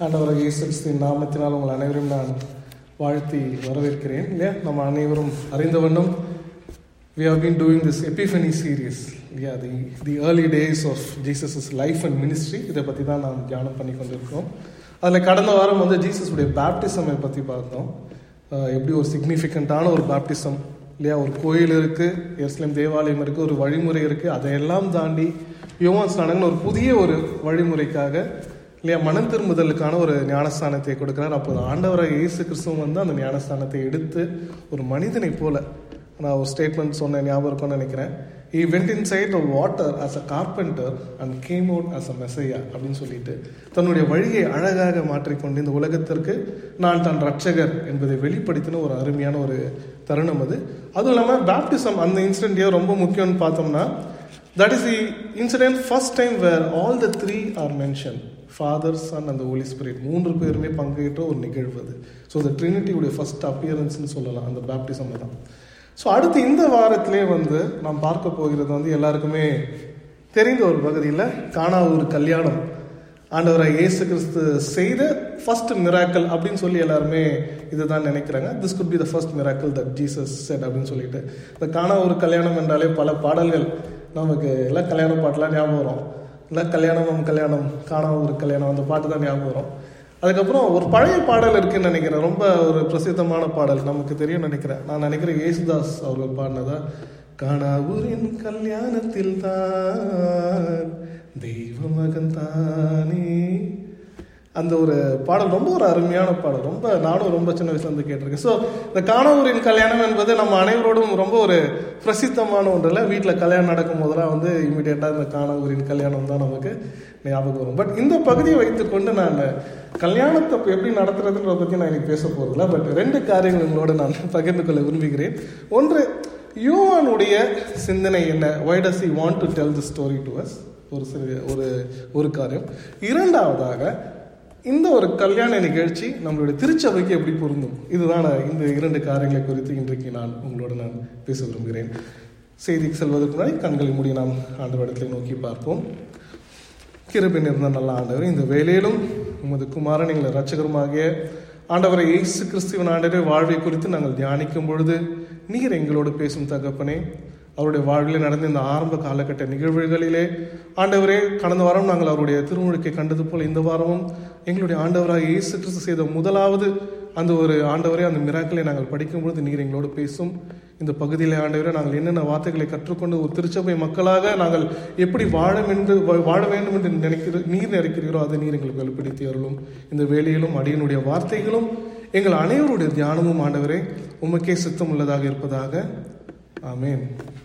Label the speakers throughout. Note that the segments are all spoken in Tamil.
Speaker 1: ஆண்டவராகிய இயேசு கிறிஸ்துவின் நாமத்தினால் உங்கள் அனைவரும் நான் வாழ்த்தி வரவேற்கிறேன். இல்லையா, நம்ம அனைவரும் அறிந்த வண்ணம் we have been doing this Epiphany series. Yeah, the early days of Jesus' life and ministry. இதை பற்றி தான் நாம் தியானம் பண்ணி கொண்டிருக்கோம். அதில் கடந்த வாரம் ஜீசஸுடைய பேப்டிசமை பற்றி பார்த்தோம். எப்படி ஒரு சிக்னிஃபிகண்ட்டான ஒரு பேப்டிசம், இல்லையா, ஒரு கோயில் இருக்குது, எருசலேம் தேவாலயம் இருக்குது, ஒரு வழிமுறை இருக்குது. அதையெல்லாம் தாண்டி யோவான் ஸ்நானன் ஒரு புதிய ஒரு வழிமுறைக்காக, இல்லையா, மனம் திரும்புதலுக்கான ஒரு ஞானஸ்தானத்தை கொடுக்குறார். அப்போது ஆண்டவராக இயேசு கிறிஸ்துவும் அந்த ஞானஸ்தானத்தை எடுத்து ஒரு மனிதனை போல, நான் ஒரு ஸ்டேட்மெண்ட் சொன்ன ஞாபகம் இருக்கும்னு நினைக்கிறேன். He went inside the water as a carpenter and came out as a messiah அப்படின்னு சொல்லிட்டு தன்னுடைய வழியை அழகாக மாற்றிக்கொண்டு இந்த உலகத்திற்கு நான் தான் ரட்சகர் என்பதை வெளிப்படுத்தின ஒரு அருமையான ஒரு தருணம் அது. அதுவும் இல்லாமல் பேப்டிசம் அந்த இன்சிடென்ட் ரொம்ப முக்கியம்னு பார்த்தோம்னா, that is the incident first time where all the three are mentioned. Father, Son and the Holy Spirit, மூன்று பேருமே பங்கேற்ற ஒரு நிகழ்வு அது. ஸோ the Trinity உடைய ஃபர்ஸ்ட் அப்பியரன்ஸ்னு சொல்லலாம் அந்த பேப்டிசம் தான். ஸோ அடுத்து இந்த வாரத்திலே நாம் பார்க்க போகிறது எல்லாருக்குமே தெரிந்த ஒரு பகுதியில் கானா ஒரு கல்யாணம், ஆண்டவராக இயேசு கிறிஸ்து செய்த ஃபர்ஸ்ட் மிராக்கிள் அப்படின்னு சொல்லி எல்லாருமே இதுதான் நினைக்கிறாங்க. This could be the first miracle that Jesus said அப்படின்னு சொல்லிட்டு. இந்த கானா ஒரு கல்யாணம் என்றாலே பல பாடல்கள் நமக்கு எல்லாம் கல்யாண பாட்டெலாம் ஞாபகம் வரும். இல்லை கல்யாணம் கல்யாணம் காணா ஒரு கல்யாணம், அந்த பாட்டு தான் ஞாபகம் வரும். அதுக்கப்புறம் ஒரு பழைய பாடல் இருக்குன்னு நினைக்கிறேன், ரொம்ப ஒரு பிரசித்தமான பாடல், நமக்கு தெரியும் நினைக்கிறேன். நான் நினைக்கிறேன் இயேசுதாஸ் அவர்கள் பாடினதா, காணாவூரின் கல்யாணத்தில் தான் தெய்வ மகன் தானே. அந்த ஒரு பாடல் ரொம்ப ஒரு அருமையான பாடல், ரொம்ப நானும் ரொம்ப சின்ன வயசுல கேட்டிருக்கேன். ஸோ இந்த காணாவூரின் கல்யாணம் என்பது நம்ம அனைவரோடும் ரொம்ப ஒரு பிரசித்தமான ஒன்றில். வீட்டில் கல்யாணம் நடக்கும் போதெல்லாம் இமீடியட்டாக இந்த காணாவூரின் கல்யாணம் தான் நமக்கு ஞாபகம் வரும். பட் இந்த பகுதியை வைத்துக்கொண்டு நான் கல்யாணத்தை எப்படி நடத்துறதுன்றதை பற்றி நான் இன்னைக்கு பேச போகிறதில்ல. பட் ரெண்டு காரியங்கள் உங்களோட நான் பகிர்ந்து கொள்ள விரும்புகிறேன். ஒன்று, யோவானுடைய சிந்தனை என்ன, why does he want to tell the story to us, ஒரு காரியம். இரண்டாவதாக, இந்த ஒரு கல்யாண நிகழ்ச்சி நம்மளுடைய திருச்சபைக்கு எப்படி பொருந்தும், இதுதான் இந்த இரண்டு காரியங்களை குறித்து இன்றைக்கு நான் உங்களோட நான் பேச விரும்புகிறேன். செய்திக்கு செல்வதற்கு முன்னாடி கண்களை மூடி நாம் ஆண்டவரிடத்தை நோக்கி பார்ப்போம். கிருபை நிறைந்த நல்ல ஆண்டவர், இந்த வேளையிலும் உமது குமாரன் எங்களை இரட்சகருமாகிய ஆண்டவரை இயேசு கிறிஸ்துவின் ஆண்டவரை வாழ்வை குறித்து நாங்கள் தியானிக்கும் பொழுது நீர் எங்களோடு பேசும் தகப்பனே. அவருடைய வாழ்வில் நடந்த இந்த ஆரம்ப காலகட்ட நிகழ்வுகளிலே ஆண்டவரே, கடந்த வாரம் நாங்கள் அவருடைய திருமுழுக்கை கண்டது போல் இந்த வாரமும் எங்களுடைய ஆண்டவராக இயேசு கிறிஸ்து செய்த முதலாவது அந்த ஒரு ஆண்டவரே அந்த மிராக்களை நாங்கள் படிக்கும் பொழுது நீர் எங்களோடு பேசும். இந்த பகுதியிலே ஆண்டவரே, நாங்கள் என்னென்ன வார்த்தைகளை கற்றுக்கொண்டு ஒரு திருச்சபை மக்களாக நாங்கள் எப்படி வாழ வேண்டும் என்று நீர் நினைக்கிறீரோ அதை நீர் எங்களுக்கு வெளிப்படுத்தி அருளும். இந்த வேளையிலும் அடியனுடைய வார்த்தைகளும் எங்கள் அனைவருடைய தியானமும் ஆண்டவரே உமக்கே சித்தம் உள்ளதாக இருப்பதாக. ஆமேன்.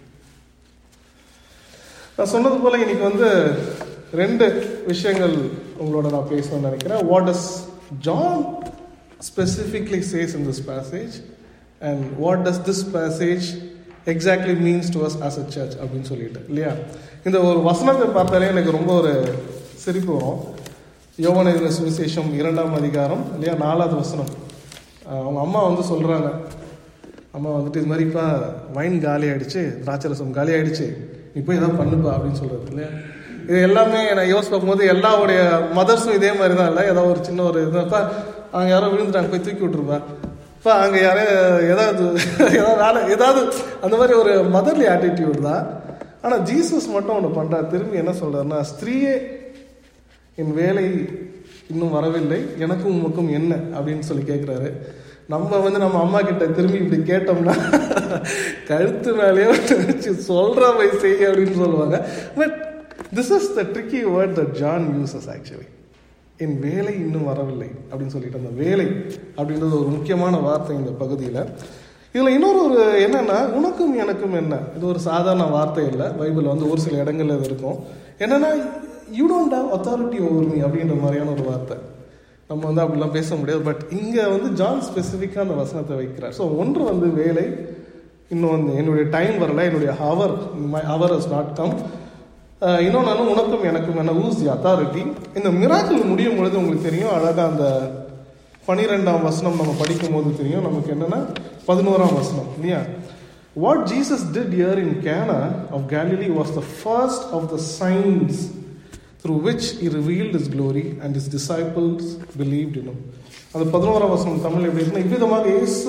Speaker 1: நான் சொன்னது போல இன்னைக்கு ரெண்டு விஷயங்கள் உங்களோட நான் பேசணும்னு நினைக்கிறேன். What does John specifically says in this passage and what does this passage exactly means to us as a church அப்படின்னு சொல்லிட்டு, இல்லையா. இந்த ஒரு வசனத்தை பார்த்தாலே எனக்கு ரொம்ப ஒரு சிரிப்பு வரும். யோவான் எழுதின சுவிசேஷம் 2ஆம் அதிகாரம், இல்லையா, 4வது வசனம். அவங்க அம்மா சொல்றாங்க, அம்மா இது மாதிரிப்பா வைன் காலி ஆயிடுச்சு, திராட்சரசம் காலி ஆயிடுச்சு, நீ போய் ஏதாவது பண்ணுப்பா அப்படின்னு சொல்றது, இல்லையா. இது எல்லாமே நான் யோசிச்சு பார்க்கும்போது எல்லாருடைய மதர்ஸும் இதே மாதிரி தான், இல்லை, ஏதாவது ஒரு சின்ன ஒரு இதுப்பா அங்கே யாரோ விழுந்துட்டாங்க போய் தூக்கி விட்டுருப்பா, இப்போ அங்கே யாரோ ஏதாவது வேலை ஏதாவது அந்த மாதிரி ஒரு மதர்லி ஆட்டிடியூட் தான். ஆனால் ஜீசஸ் மட்டும் ஒன்று பண்ணுறார். திரும்பி என்ன சொல்கிறாருன்னா, ஸ்திரீயே என் வேலை இன்னும் வரவில்லை, எனக்கும் உமக்கும் என்ன அப்படின்னு சொல்லி கேட்குறாரு. நம்ம நம்ம அம்மா கிட்ட திரும்பி இப்படி கேட்டோம்னா கழுத்து மேலேயே சொல்கிற போய் செய்ய அப்படின்னு சொல்லுவாங்க. But this is the tricky word that John uses actually. என் வேலை இன்னும் வரவில்லை அப்படின்னு சொல்லிட்டு, அந்த வேலை அப்படின்றது ஒரு முக்கியமான வார்த்தை இந்த பகுதியில். இதில் இன்னொரு என்னன்னா, உனக்கும் எனக்கும் என்ன, இது ஒரு சாதாரண வார்த்தை இல்லை. பைபிள் ஒரு சில இடங்கள்ல இது இருக்கும். என்னன்னா, you don't have authority over me அப்படின்ற மாதிரியான ஒரு வார்த்தை. நம்ம அப்படிலாம் பேச முடியாது. பட் இங்கே ஜான் ஸ்பெசிஃபிக்காக அந்த வசனத்தை வைக்கிறார். ஸோ ஒன்று வேலை, இன்னும் என்னுடைய டைம் வரல, என்னுடைய ஹவர் ஹஸ் நாட் கம். இன்னொன்று உனக்கும் எனக்கும் என்ன, ஊஸ் தி அத்தாரிட்டி. இந்த மிராக்கிள் முடியும் பொழுது உங்களுக்கு தெரியும் அழகாக அந்த 12ஆம் வசனம் நம்ம படிக்கும் போது தெரியும் நமக்கு என்னன்னா, 11ஆம் வசனம், இல்லையா. What Jesus did here in Cana of Galilee was the first of the signs. through which he revealed his glory and his disciples believed in him. அது 11ஆம் வசனம் தமிழ் எப்படி இருக்குன்னா, இவ்விதமாக இயேசு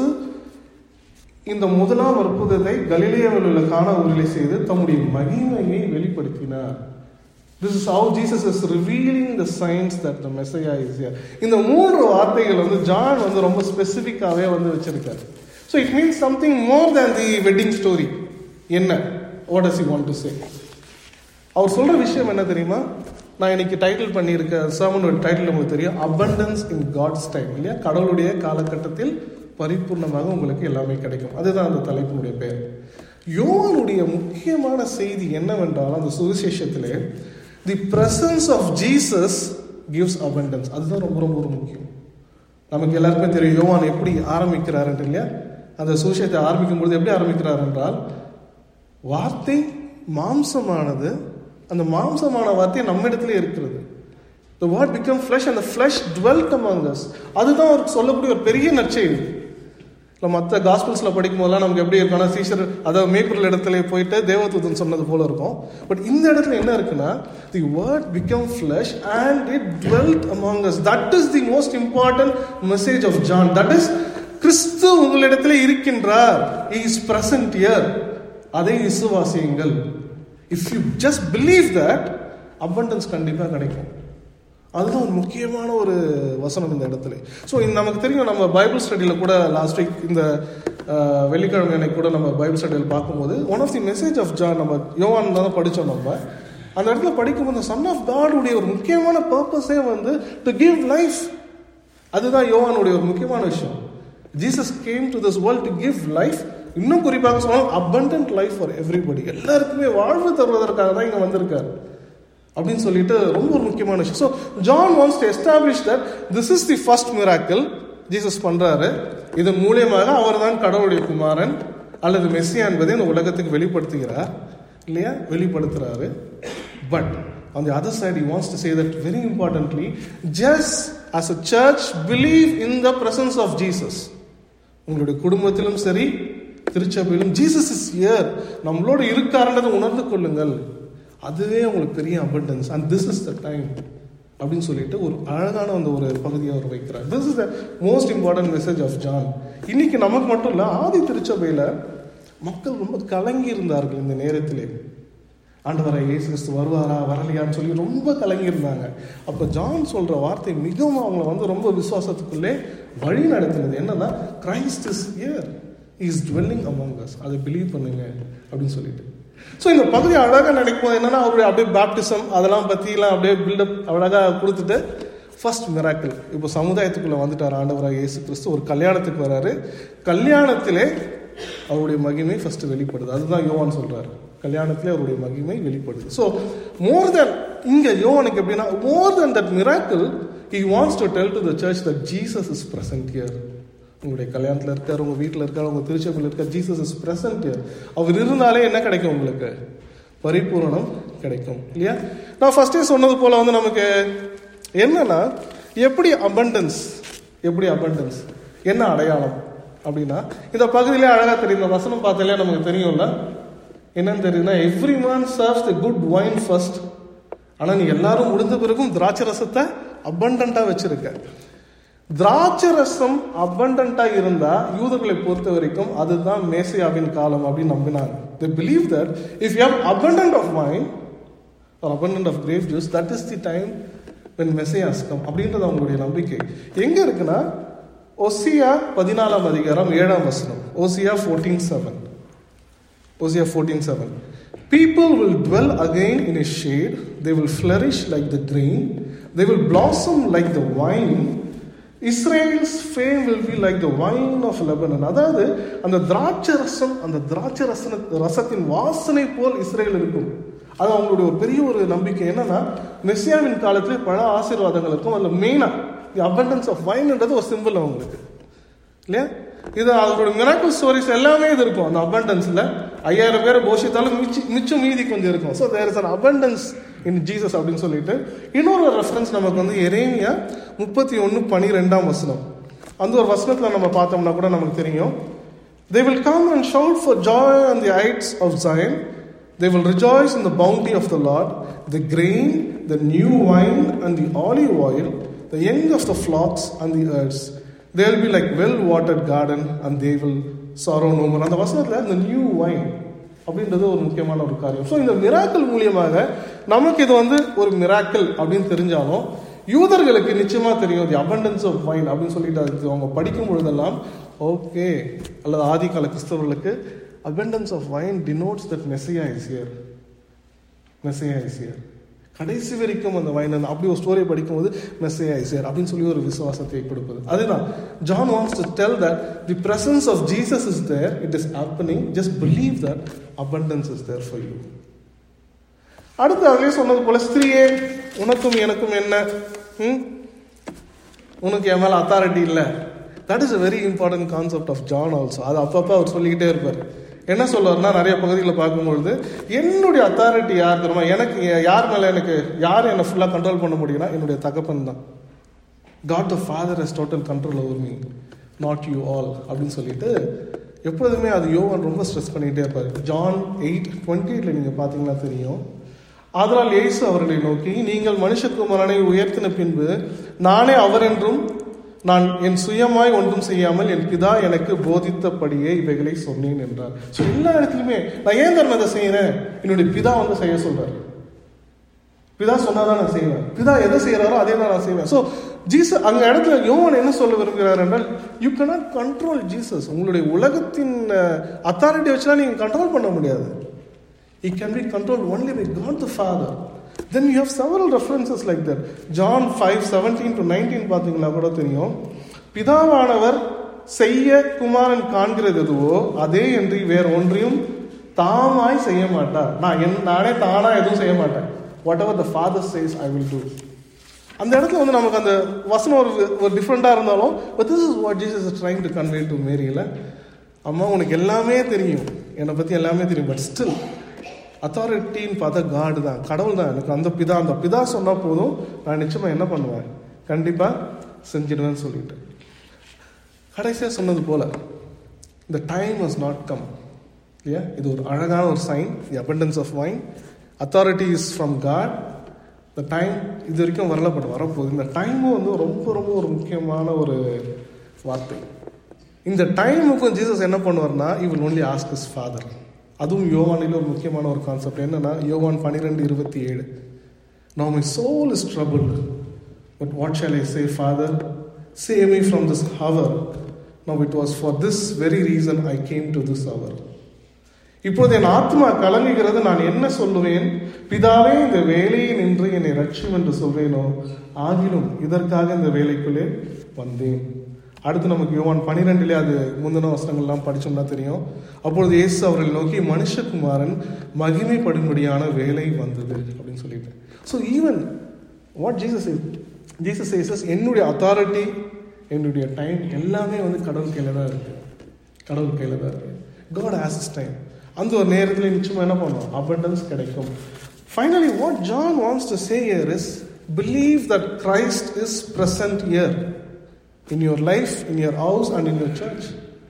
Speaker 1: இந்த முதலாம் அற்புதத்தை கலிலேயாவில் உள்ள கானா ஊரிலே செய்து தம்முடைய மகிமையை வெளிப்படுத்தினார். This is how Jesus is revealing the signs that the Messiah is here. இந்த 3 வார்த்தைகள் வந்து ஜான் வந்து ரொம்ப ஸ்பெசிஃபிக்காவே வந்து வச்சிருக்காரு. So it means something more than the wedding story. என்ன? What does he want to say? அவர் சொல்ற விஷயம் என்ன தெரியுமா? நான் இன்னைக்கு டைட்டில் பண்ணியிருக்க சர்மனோட டைட்டில் உங்களுக்கு தெரியும், abundance in God's time. இல்லையா? கடவுளுடைய காலகட்டத்தில் பரிபூர்ணமாக உங்களுக்கு எல்லாமே கிடைக்கும். அதுதான் அந்த தலைப்பினுடைய பெயர். யோவானுடைய முக்கியமான செய்தி என்னவென்றால், அந்த சுவிசேஷத்திலே the presence of Jesus gives abundance. அதுதான் ரொம்ப ரொம்ப முக்கியம். நமக்கு எல்லாருக்குமே தெரியும் யோவான் எப்படி ஆரம்பிக்கிறார் இல்லையா? அந்த சுவிசேஷத்தை ஆரம்பிக்கும் பொழுது எப்படி ஆரம்பிக்கிறார் என்றால், வார்த்தை மாம்சமானது, அந்த மாம்சமான வார்த்தை நம்ம இடத்துல இருக்கிறது. The word became flesh and the flesh dwelt among us. அதுதான் அவர் சொல்லக்கூடிய ஒரு பெரிய நற்செய்தி. இல்லை மற்ற காஸ்பிள்ஸில் படிக்கும் போதெல்லாம் நமக்கு எப்படி இருக்குன்னா, சீஷர் அதாவது மேய்ப்பொருள் இடத்துல போயிட்டு தேவதூதன் சொன்னது போல இருக்கும். பட் இந்த இடத்துல என்ன இருக்குன்னா, the word become flesh and it dwelt among us. That is the most important message of John. That is, கிறிஸ்து உங்களிடத்துல இருக்கின்றார். He is present here. அதை விசுவாசியுங்கள். If you just believe that, abundance கண்டிப்பாக கிடைக்கும். அதுதான் ஒரு முக்கியமான ஒரு வசனம் இந்த இடத்துல. ஸோ நமக்கு தெரியும், நம்ம பைபிள் ஸ்டடியில் கூட லாஸ்ட் வீக் இந்த வெள்ளிக்கிழமை அன்னைக்கு கூட நம்ம பைபிள் ஸ்டடியில் பார்க்கும்போது one of the message of John, நம்ம யோவான் தான் படித்தோம். நம்ம அந்த இடத்துல படிக்கும்போது சன் ஆஃப் காடுடைய ஒரு முக்கியமான பர்பஸே வந்து டு கிவ் லைஃப். அதுதான் யோவானுடைய ஒரு முக்கியமான விஷயம். Jesus came to this world to give life. இன்னும் குறிப்பாக சொன்னால் abundant life for everybody. எல்லாருக்குமே வாழ்வு தருவதற்காக தான் இங்கே வந்திருக்காரு அப்படின்னு சொல்லிட்டு ரொம்ப ஒரு முக்கியமான விஷயம். So John wants to establish that this is the first miracle Jesus பண்றாரு. இதன் மூலியமாக அவர் தான் கடவுளுடைய குமாரன் அல்லது மெஸ்ஸியா என்பதை இந்த உலகத்துக்கு வெளிப்படுத்துகிறார் இல்லையா, வெளிப்படுத்துறாரு. But on the other side he wants to say that very importantly, just as a church believe in the presence of Jesus. உங்களுடைய குடும்பத்திலும் சரி திருச்சபையிலும் ஜீசஸ் இஸ் ஹியர், நம்மளோட இருக்காருன்றதை உணர்ந்து கொள்ளுங்கள். அதுவே உங்களுக்கு பெரிய abundance and this is the time அப்படின்னு சொல்லிட்டு ஒரு அழகான அந்த ஒரு பகுதியை அவர் வைக்கிறார். This is the most important message of John. இன்னைக்கு நமக்கு மட்டும் இல்லை, ஆதி திருச்சபையில் மக்கள் ரொம்ப கலங்கி இருந்தார்கள். இந்த நேரத்திலே ஆண்டவரை இயேசு கிறிஸ்து வருவாரா வரலையான்னு சொல்லி ரொம்ப கலங்கி இருந்தாங்க. அப்போ ஜான் சொல்ற வார்த்தை மிகவும் அவங்களை வந்து ரொம்ப விசுவாசத்துக்குள்ளே வழி நடத்தினது. என்னன்னா, Christ is here, he is dwelling among us. அதை பிலீவ் பண்ணுங்க அப்படின்னு சொல்லிட்டு. ஸோ இந்த பகுதி அழகாக நினைக்கும் போது என்னன்னா, அவருடைய அப்படியே பேப்டிசம் அதெல்லாம் பற்றிலாம் அப்படியே பில்டப் அழகாக கொடுத்துட்டு ஃபர்ஸ்ட் மிராக்கிள் இப்போ சமுதாயத்துக்குள்ளே வந்துட்டார் ஆண்டவராக இயேசு கிறிஸ்து. ஒரு கல்யாணத்துக்கு வராரு. கல்யாணத்திலே அவருடைய மகிமை ஃபர்ஸ்ட் வெளிப்படுது. அதுதான் யோவான் சொல்றாரு, கல்யாணத்திலே அவருடைய மகிமை வெளிப்படுது. ஸோ மோர் தென் இங்கே யோவானுக்கு எப்படின்னா, more than that miracle he wants to tell to the church that Jesus is present here. உங்களுடைய கல்யாணத்தில் இருக்கார், உங்கள் வீட்டில் இருக்கார், உங்கள் திருச்சபையில் இருக்கார். Jesus is present here. அவர் இருந்தாலே என்ன கிடைக்கும்? உங்களுக்கு பரிபூரணம் கிடைக்கும் இல்லையா? நான் ஃபர்ஸ்டே சொன்னது போல வந்து நமக்கு என்னன்னா, எப்படி அபண்டன்ஸ் என்ன அடையாளம் அப்படின்னா, இந்த பகுதியிலே அழகா தெரியும். இந்த வசனம் பார்த்தாலே நமக்கு தெரியும்ல, என்னன்னு தெரியுதுன்னா, every man serves the good wine first. ஆனால் நீ எல்லாரும் முடிந்த பிறகும் திராட்சை ரசத்தை அபண்டண்டா வச்சிருக்க. திராட்சை ரசம் அபண்டண்டா இருந்தா யூதர்களை பொறுத்த வரைக்கும் அதுதான் மேசியாவின் காலம் அப்படின்னு நம்பினாங்க. They believe that if you have abundant of wine or abundant of grape juice, that is the time when Messiah has come அப்படின்றது அவங்களுடைய நம்பிக்கை. எங்க இருக்குன்னா, ஓசியா 14 அதிகாரம் 7 வசனம். ஓசியா 14:7. ஓசியா 14:7. People will dwell again in his shade, they will flourish like the grain, they will blossom like the wine, Israel's fame will be like the wine of Lebanon. அதாவது அந்த திராட்சை ரசத்தின் வாசனை போல் இஸ்ரேல் இருக்கும். அது அவங்களுடைய ஒரு பெரிய ஒரு நம்பிக்கை. என்னன்னா, மெஸ்ஸியாவின் காலத்திலே பல ஆசீர்வாதங்கள் இருக்கும். அதில் மெயினா தி அபண்டன்ஸ் ஆஃப் வைன்ன்றது ஒரு சிம்பிள் அவங்களுக்கு இல்லையா? இது அவங்களோட மிராக்கிள் ஸ்டோரிஸ் எல்லாமே இது இருக்கும். அந்த அபண்டன்ஸ்ல 5000 பேரை போஷித்தாலும் மிச்சம் மீதி கொஞ்சம் இருக்கும். So there is an abundance in Jesus அப்படின்னு சொல்லிட்டு இன்னொரு ரெஃபரன்ஸ் நமக்கு வந்து எரேமியா 31:12 வசனம். அந்த ஒரு வசனத்தில் நம்ம பார்த்தோம்னா கூட நமக்கு தெரியும், they will come and shout for joy on the heights of Zion, They will rejoice in the bounty of the Lord, the grain, the new wine and the olive oil, the young of the flocks and the herds. They will be like well-watered garden and they will sorrow no more. அந்த வசனத்தில் இந்த நியூ வைன் அப்படின்றது ஒரு முக்கியமான ஒரு காரியம். ஸோ இந்த மிராக்கிள் மூலியமாக நமக்கு இது ஒரு மிராக்கிள் அப்படின்னு தெரிஞ்சாலும் யூதர்களுக்கு நிச்சயமா தெரியும் தி abundance of wine அப்படின்னு சொல்லிட்டு அது அவங்க படிக்கும் பொழுதெல்லாம் ஓகே, அல்லது ஆதிகால கிறிஸ்தவர்களுக்கு abundance of wine denotes that Messiah is here. Messiah is here. கடைசி வரைக்கும் அந்த வைன் அப்படி ஒரு ஸ்டோரி படிக்கும்போது Messiah is here அப்படின்னு சொல்லி ஒரு விசுவாசத்தை கொடுப்பது. அதுதான் John wants to tell that the presence of Jesus is there, it is happening, just believe that abundance is there for you. அடுத்து அதிலே சொன்னது போல, ஸ்திரீயே உனக்கும் எனக்கும் என்ன, உனக்கு என் மேல அத்தாரிட்டி இல்லை. That is a very important concept of John also. அது அப்பப்போ அவர் சொல்லிக்கிட்டே இருப்பார். என்ன சொல்லுவார்னா, நிறைய பகுதிகளில் பார்க்கும்பொழுது என்னுடைய அத்தாரிட்டி யார் தெரியுமா, எனக்கு யார் மேலே யார் என்னை ஃபுல்லாக கண்ட்ரோல் பண்ண முடியும்னா என்னுடைய தகப்பன் தான். God the Father has total control over me, not you all அப்படின்னு சொல்லிட்டு எப்பொழுதுமே அது யோவான் ரொம்ப ஸ்ட்ரெஸ் பண்ணிகிட்டே இருப்பார். ஜான் 8:28 நீங்கள் பார்த்தீங்கன்னா தெரியும். அதனால் இயேசு அவர்களை நோக்கி, நீங்கள் மனுஷகுமாரனை உயர்த்தின பின்பு நானே அவர் என்றும் நான் என் சுயமாய் ஒன்றும் செய்யாமல் என் பிதா எனக்கு போதித்தபடியே இவைகளை சொன்னேன் என்றார். ஸோ எல்லா இடத்துலையுமே நான் ஏன் தரணும் அதை செய்யறேன், என்னுடைய பிதா செய்ய சொல்றாரு. பிதா சொன்னாதான் நான் செய்வேன், பிதா எதை செய்யறாரோ அதே தான் நான் செய்வேன். ஸோ ஜீசஸ் அங்க இடத்துல யோவான் என்ன சொல்ல விரும்புகிறார் என்றால், யூ cannot control ஜீசஸ். உங்களுடைய உலகத்தின் அத்தாரிட்டி வச்சுலாம் நீங்க கண்ட்ரோல் பண்ண முடியாது. It can be controlled only by God the Father. Then you have several references like that. John 5:17-19 பார்த்தீங்கன்னா கூட தெரியும். பிதாவானவர் செய்ய குமாரன் காண்கிறது எதுவோ அதே என்று வேற ஒன்றையும் தாமாய் செய்ய மாட்டார். நானே தானா எதுவும் செய்ய மாட்டேன். Whatever the Father says I will do. அந்த இடத்துல நமக்கு அந்த வசனம் ஒரு டிஃப்ரெண்டா இருந்தாலும், but this is what Jesus is trying to convey to Mary. அம்மா உனக்கு எல்லாமே தெரியும், என்னை பத்தி எல்லாமே தெரியும், பட் ஸ்டில் அத்தாரிட்டின்னு பார்த்தா காடு தான், கடவுள் தான். எனக்கு அந்த பிதா சொன்னா போதும், நான் நிச்சயமா என்ன பண்ணுவேன், கண்டிப்பா செஞ்சிடுவேன்னு சொல்லிட்டு கடைசியா சொன்னது போல the time has not come. இல்லையா? இது ஒரு அழகான ஒரு sign. the abundance of wine, authority is from God. the time இது வரைக்கும் வரல, பட் வரப்போகுது. இந்த டைமும் ரொம்ப ரொம்ப ஒரு முக்கியமான ஒரு வார்த்தை. இந்த டைமுக்கும் ஜீசஸ் என்ன பண்ணுவார்னா, he will only ask his father. அதுவும் யோவானில் ஒரு முக்கியமான ஒரு கான்செப்ட் என்னன்னா, யோவான் 12:27, now my soul is troubled, but what shall I say, Father, save me from this hour. Now it was for this very reason I came to this hour. இப்போது என் ஆத்மா கலங்குகிறது, நான் என்ன சொல்லுவேன், பிதாவே இந்த வேலையை நின்று என்னை ரட்சியும் என்று சொல்வேனோ, ஆகிலும் இதற்காக இந்த வேலைக்குள்ளே வந்தேன். அடுத்து நமக்கு யோவான் 12 அது முந்தின வசனங்கள்லாம் படிச்சோம்னா தெரியும். அப்பொழுது இயேசு அவர்களை நோக்கி, மனுஷகுமாரன் மகிமைப்படும்படியான வேலை வந்தது அப்படின்னு சொல்லிட்டு. So even what Jesus says, என்னுடைய அத்தாரிட்டி, என்னுடைய டைம் எல்லாமே கடவுள் கையில தான் இருக்கு. கடவுள் கையில தான் இருக்கு. God has his time. அந்த ஒரு நேரத்தில் நிச்சயமா என்ன பண்ணும், abundance கிடைக்கும். Finally, what John wants to say here is, believe that Christ is present here in your life, in your house and in your church.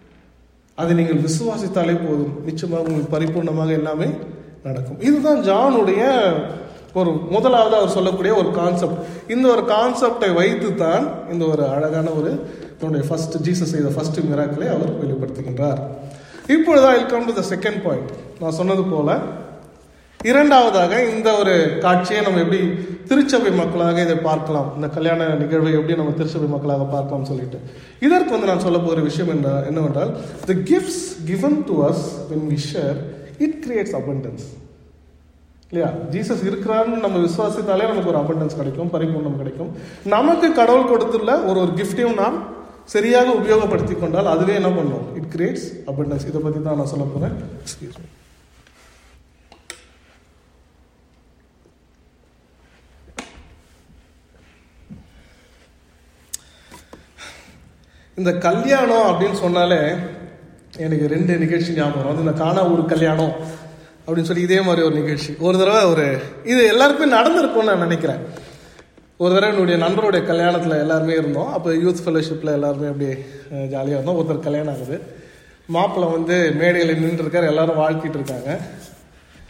Speaker 1: அதை நீங்கள் விசுவாசித்தாலே போதும், நிச்சயமாக உங்களுக்கு பரிபூர்ணமாக எல்லாமே நடக்கும். இதுதான் ஜானுடைய ஒரு முதலாவது அவர் சொல்லக்கூடிய ஒரு கான்செப்ட். இந்த ஒரு கான்செப்டை வைத்து தான் இந்த ஒரு அழகான ஒரு தன்னுடைய ஃபர்ஸ்ட் ஜீசஸ் செய்த ஃபர்ஸ்ட் மிராக்கிளை அவர் வெளிப்படுத்துகின்றார். இப்பொழுது I'll come to the second point. நான் சொன்னது போல இரண்டாவதாக இந்த ஒரு காட்சியை நம்ம எப்படி திருச்சபை மக்களாக இதை பார்க்கலாம், இந்த கல்யாண நிகழ்வை எப்படி நம்ம திருச்சபை மக்களாக பார்க்கலாம் சொல்லிட்டு, இதற்கு நான் சொல்ல போகிற விஷயம் என்னவென்றால், the gifts given to us when we share, it creates abundance. இல்லையா? ஜீசஸ் இருக்கிறான்னு நம்ம விசுவாசித்தாலே நமக்கு ஒரு அபண்டன்ஸ் கிடைக்கும், பரிபூர்ணம் கிடைக்கும். நமக்கு கடவுள் கொடுத்துள்ள ஒரு கிஃப்டையும் நாம் சரியாக உபயோகப்படுத்தி கொண்டால் அதுவே என்ன பண்ணும், இட் கிரியேட்ஸ் அபண்டன்ஸ். இதை பற்றி தான் நான் சொல்ல போகிறேன். Excuse me. இந்த கல்யாணம் அப்படின்னு சொன்னாலே எனக்கு 2 நிகழ்ச்சி ஞாபகம் வந்து, இந்த காணா ஒரு கல்யாணம் அப்படின்னு சொல்லி இதே மாதிரி ஒரு நிகழ்ச்சி ஒரு தடவை இது எல்லாருக்குமே நடந்திருக்கும்னு நான் நினைக்கிறேன். ஒரு தடவை என்னுடைய நண்பருடைய கல்யாணத்தில் எல்லாருமே இருந்தோம். அப்போ யூத் ஃபெலோஷிப்பில் எல்லாருமே அப்படியே ஜாலியாக இருந்தோம். ஒருத்தர் கல்யாணம் ஆகுது, மாப்பிள்ளை மேடையில் நின்றுருக்கார், எல்லாரும் வாழ்த்திட்டு இருக்காங்க.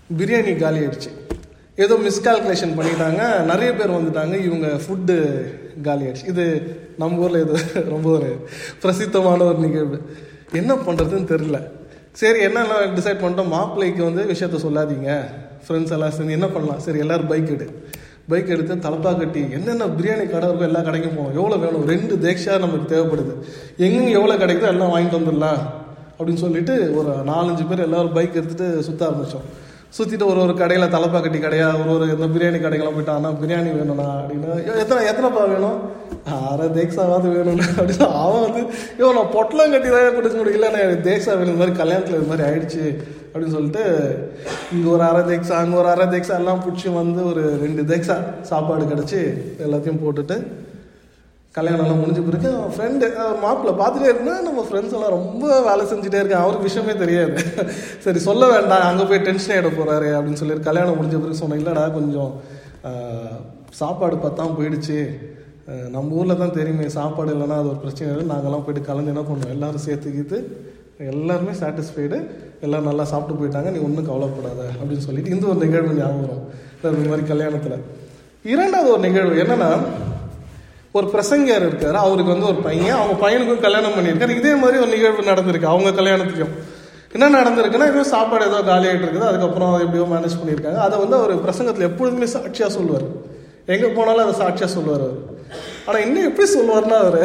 Speaker 1: பிரியாணி காலி ஆயிடுச்சு. ஏதோ மிஸ்கால்குலேஷன் பண்ணிட்டாங்க, நிறைய பேர் வந்துட்டாங்க, இவங்க ஃபுட்டு காலி ஆயிடுச்சு. இது நம்ம ஊரில் இது ரொம்ப ஒரு பிரசித்தமான ஒரு நிகழ்வு. என்ன பண்ணுறதுன்னு தெரில. சரி என்னெல்லாம் டிசைட் பண்ணிட்டோம், மாப்பிள்ளைக்கு வந்து விஷயத்த சொல்லாதீங்க, ஃப்ரெண்ட்ஸ் எல்லாம் சேர்ந்து என்ன பண்ணலாம், சரி எல்லோரும் பைக் எடுத்து தலப்பா கட்டி என்னென்ன பிரியாணி கடை இருக்கும் எல்லா கடைக்கும் போகணும். எவ்வளோ வேணும், 2 தேக்ஷா நமக்கு தேவைப்படுது, எங்கெங்கே எவ்வளோ கிடைக்குதோ எல்லாம் வாங்கிட்டு வந்துடலாம் அப்படின்னு சொல்லிட்டு ஒரு 4-5 பேர் எல்லோரும் பைக் எடுத்துகிட்டு சுற்ற ஆரம்பித்தோம். சுற்றிட்டு ஒரு கடையில் தலப்பா கட்டி கடையாக இந்த பிரியாணி கடைக்கெல்லாம் போயிட்டு, ஆனால் பிரியாணி வேணும்ண்ணா அப்படின்னு, எத்தனைப்பா வேணும், 6 தேக்ஸாவது வேணும்ண்ணா அப்படின்னு. அவன் வந்து நான் பொட்டலாம் கட்டி தான் கொடுக்க முடியும், இல்லைண்ணா தேக்ஸா வேணும், இந்த மாதிரி கல்யாணத்தில் இது மாதிரி ஆயிடுச்சு அப்படின்னு சொல்லிட்டு இங்கே ஒரு 6 தேக்ஸா அங்கே ஒரு 6 தேக்ஸா எல்லாம் பிடிச்சி வந்து ஒரு 2 தேக்ஸா சாப்பாடு கிடச்சி எல்லாத்தையும் போட்டுட்டு கல்யாணம்லாம் முடிஞ்ச பிறகு அவன் ஃப்ரெண்டு மாப்பிள்ளை பார்த்துட்டே இருந்தா, நம்ம ஃப்ரெண்ட்ஸ் எல்லாம் ரொம்ப வேலை செஞ்சுட்டே இருக்கேன், அவருக்கு விஷயமே தெரியாது. சரி சொல்ல வேண்டாம், அங்கே போய் டென்ஷன் ஆகிட போகிறாரு அப்படின்னு சொல்லிட்டு கல்யாணம் முடிஞ்ச பிறகு சொன்னேன், இல்லைடா கொஞ்சம் சாப்பாடு பத்தாமல் போயிடுச்சு, நம்ம ஊரில் தான் தெரியுமே சாப்பாடு இல்லைன்னா அது ஒரு பிரச்சனை இல்லை, நாங்கள்லாம் போயிட்டு கலந்து என்ன பண்ணுவோம் எல்லோரும் சேர்த்துக்கிட்டு எல்லாருமே சாட்டிஸ்ஃபைடு, எல்லோரும் நல்லா சாப்பிட்டு போயிட்டாங்க, நீ ஒன்றும் கவலைப்படாத அப்படின்னு சொல்லிட்டு இந்த ஒரு நிகழ்வு ஞாபகம் வரும். இந்த மாதிரி கல்யாணத்தில் 2வது ஒரு நிகழ்வு என்னென்னா, ஒரு பிரசங்கர் இருக்காரு, அவருக்கு வந்து ஒரு பையன், அவங்க பையனுக்கும் கல்யாணம் பண்ணியிருக்காரு. இதே மாதிரி ஒரு நிகழ்வு நடந்திருக்கு அவங்க கல்யாணத்துலையும். என்ன நடந்திருக்குன்னா, இன்னும் சாப்பாடு ஏதோ காலி ஆகிட்டு இருக்குது, அதுக்கப்புறம் அதை எப்படியோ மேனேஜ் பண்ணியிருக்காங்க. அதை வந்து அவர் பிரசங்கத்தில் எப்பொழுதுமே சாட்சியாக சொல்லுவார், எங்கே போனாலும் அதை சாட்சியாக சொல்லுவார் அவர். ஆனால் இன்னும் எப்படி சொல்லுவார்னா, அவர்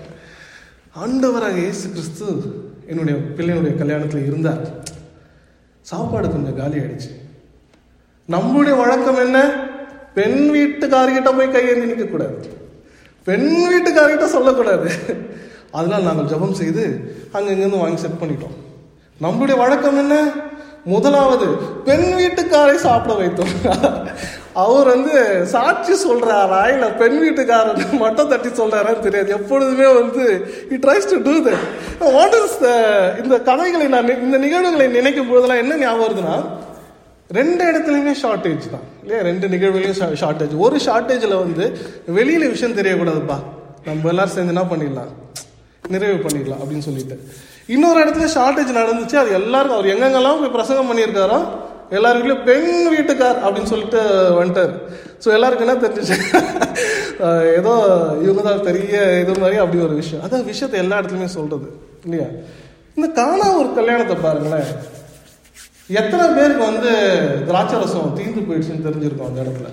Speaker 1: ஆண்டவராக இயேசு கிறிஸ்து என்னுடைய பிள்ளையினுடைய கல்யாணத்தில் இருந்தார், சாப்பாடு கொஞ்சம் காலி ஆயிடுச்சு. நம்மளுடைய வழக்கம் என்ன, பெண் வீட்டுக்காரிகிட்ட போய் கையேந்தி நிற்கக்கூடாது, பெண் வீட்டுக்காரிகிட்ட சொல்லக்கூடாது. அதனால நாங்கள் ஜெபம் செய்து அங்கங்கிருந்து வாங்கி செட் பண்ணிட்டோம். நம்மளுடைய வழக்கம் என்ன, முதலாவது பெண் வீட்டுக்காரை சாப்பிட வைத்தோம். அவர் வந்து சாட்சி சொல்றாரா இல்ல பெண் வீட்டுக்காரன் மட்டும் தட்டி சொல்றாரான்னு தெரியாது. எப்பொழுதுமே வந்து he tries to do that. What is இந்த கதைகளை நான் இந்த நிகழ்வுகளை நினைக்கும் போதெல்லாம் என்ன ஞாபகம் வருதுன்னா, 2 இடத்துலையுமே ஷார்ட்டேஜ் தான் இல்லையா, 2 நிகழ்வுலையும் ஷார்ட்டேஜ். ஒரு ஷார்ட்டேஜில் வந்து வெளியில விஷயம் தெரியக்கூடாதுப்பா, நம்ம எல்லாரும் சேர்ந்து என்ன பண்ணிடலாம், நிறைவு பண்ணிடலாம் அப்படின்னு சொல்லிட்டு. இன்னொரு இடத்துல ஷார்ட்டேஜ் நடந்துச்சு, அது எல்லாருக்கும் அவர் எங்கெங்கெல்லாம் போய் பிரசங்கம் பண்ணியிருக்காரோ எல்லாருக்குள்ளயும் பெண் வீட்டுக்கார் அப்படின்னு சொல்லிட்டு வந்துட்டார். ஸோ எல்லாருக்கும் என்ன தெரிஞ்சிச்சு, ஏதோ இவங்க தான் பெரிய இது மாதிரி அப்படி ஒரு விஷயம். அதான் விஷயத்தை எல்லா இடத்துலையுமே சொல்றது இல்லையா. இந்த காணா ஒரு கல்யாணத்தை பாருங்களேன், எத்தனை பேருக்கு வந்து திராட்சை ரசம் தீர்ந்து போயிடுச்சுன்னு தெரிஞ்சிருக்கும், அந்த இடத்துல